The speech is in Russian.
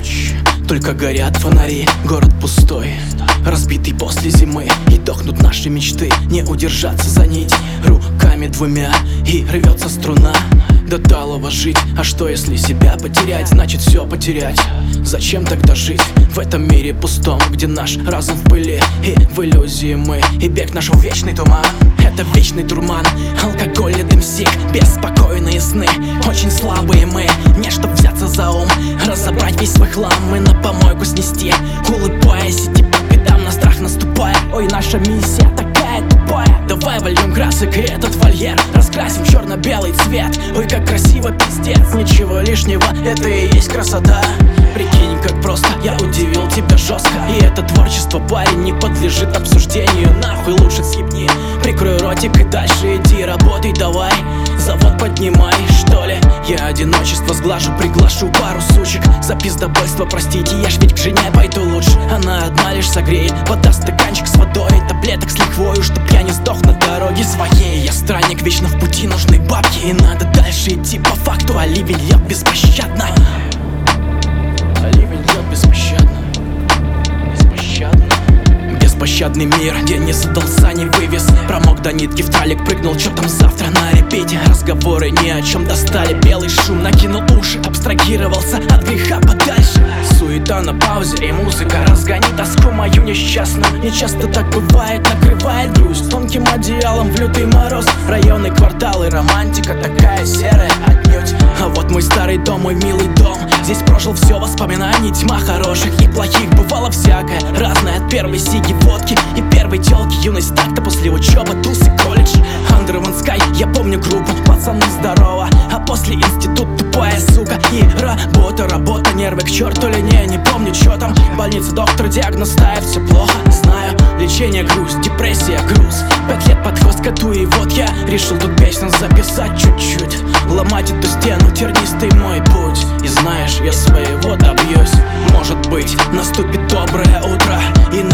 ночь, только горят фонари, город пустой, разбитый после зимы. И дохнут наши мечты, не удержаться за нить руками двумя, и рвется струна до талого жить. А что если себя потерять? Значит все потерять. Зачем тогда жить в этом мире пустом, где наш разум в пыли и в иллюзии мы? И бег наш в вечный туман, это вечный дурман. Алкоголь и дымсик, беспокойные сны, очень слабые мы. Не чтоб взяться за ум, разобрать весь свой хлам и на помойку снести, улыбаясь, идти по пятам, на страх наступая. Ой, наша миссия такая тупая. Давай вольем красок и этот вольер раскрасим в черно-белый цвет. Ой, как красиво, пиздец, ничего лишнего, это и есть красота. Прикинь, как просто я удивил тебя жестко. И это творчество, парень, не подлежит обсуждению. Нахуй лучше съебни, прикрой ротик и дальше иди, работай давай. Завод поднимай, что ли? Я одиночество сглажу, приглашу пару сучек. За пиздобольство простите, я ж ведь к жене пойду лучше. Она одна лишь согреет, подаст стаканчик с водой, таблеток с лихвою, чтоб я не сдох на дороге своей. Я странник, вечно в пути, нужны бабки, и надо дальше идти по факту. А ливень льет беспощадно, ливень льет беспощадно, беспощадно. Беспощадный мир, день не задался, не вывез. Промок до нитки, в тралик прыгнул, чё там завтра на репите. Разговоры ни о чем достали, белый шум накинул уши. Абстрагировался от греха подальше. Суета на паузе и музыка разгонит тоску мою несчастную. Не часто так бывает, накрывает грусть тонким одеялом в лютый мороз. Районы, кварталы, романтика такая серая отнюдь. А вот мой старый дом, мой милый дом, здесь прожил все воспоминаний, тьма хороших и плохих. Бывало всякое, разное, от первой сиги, водки и первой телки. Юность так-то, после учебы, туз и колледж. Under One Sky, я помню группу, пацаны здорово. А после институт тупая сука и работа, нервы к черту ли не помню, чё там. Больница, доктор, диагноз ставит, все плохо, знаю. Лечение, грусть, депрессия, груз. 5 лет под хвост коту, и вот я решил тут песню записать чуть-чуть. Ломать эту стену, тернистый мой путь. И знаешь, я своего добьюсь. Может быть, наступит доброе утро, и